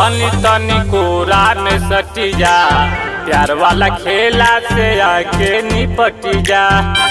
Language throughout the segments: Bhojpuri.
धनी तनी कोरा में सटी जा, प्यार वाला खेला से आके निपटी जा।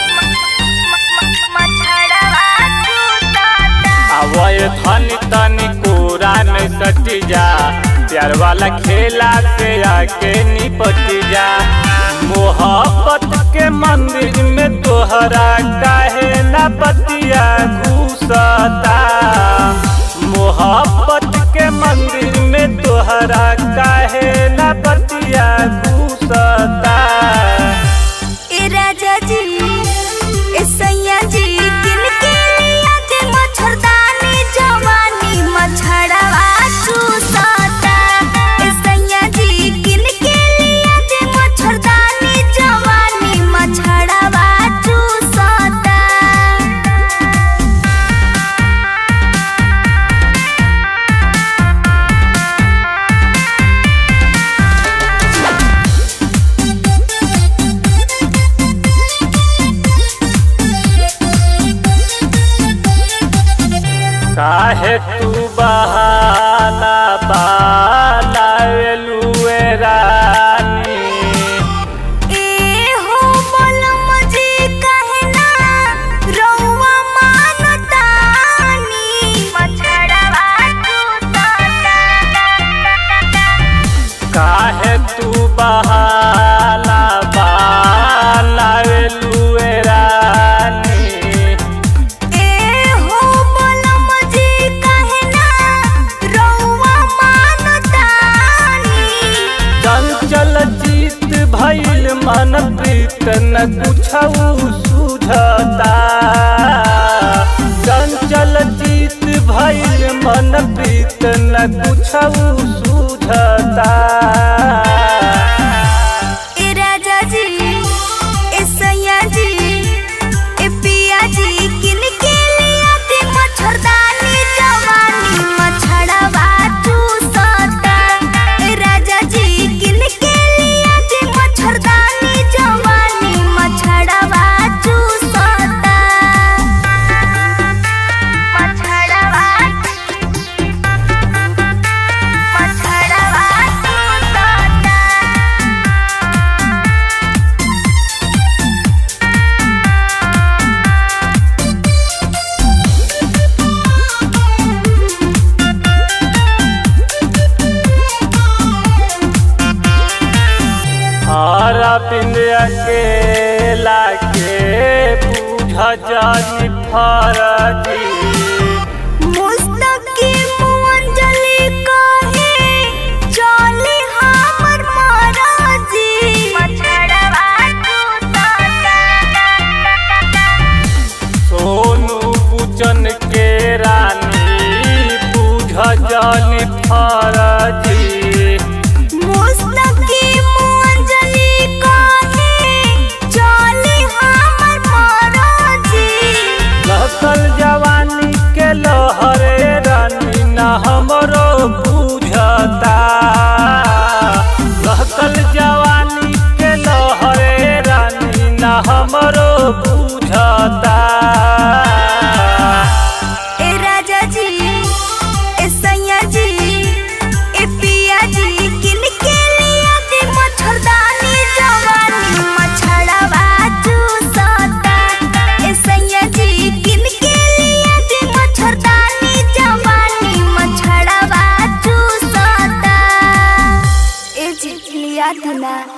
आवय धनी तनी कोरा में सटी जा, प्यार वाला खेला से आके निपटी जा। मोहब्बत के मंदिर में तोहरा काहे ना बतिया घुसता, मोहब्बत के मंदिर में तोहरा काहे ना बतिया घुसता। ए राजा जी ए सैया जी किनके लिया के मच्छरदानी जवानी मच्छरवा चूसता। ए सैया जी किनके लिया के मच्छरदानी जवानी मच्छरवा चूसता। काहे तू बहाना बालावेलुए रानी, ए हो बलम जी काहे ना रउआ मानतानी मच्छरवा चूसता। काहे तू बहाना बालावेलुए रानी, ए हो बलम जी काहे ना रउआ मानतानी। चंचल जीत भइल मन प्रीत न कुछऊ सुझता, चंचल जीत भइल मन प्रीत न कुछऊ सुझता। ए राजा जी ए सैया जी ए पिया जी किनके लिया के मच्छरदानी जवानी मच्छरवा चूसता। ए राजा जी किनके लिया के मच्छरदानी जवानी मच्छरवा चूसता। मच्छरवा चूसता। हरा पिंडिया के लाके बुझ जानी फरजी, मुस्तकीम अंजलि कहे चली हमर महाराजी मच्छरवा चूसता। सोनू पूजन के रानी बुझ जानी फरजी, मुस्तकीम अंजलि कहे चली हमर महाराजी। लहकल जवानी के लहरे रानी न हमरो बुझता, लहकल जवानी के लहरे रानी न हमरो बुझता। ए राजा जी ए सैया जी ए पिया जी किनके लिया के मच्छरदानी जवानी मच्छरवा चूसता। ए सैया जी किनके लिया के मच्छरदानी जवानी मच्छरवा चूसता। ए जी लिया था ना।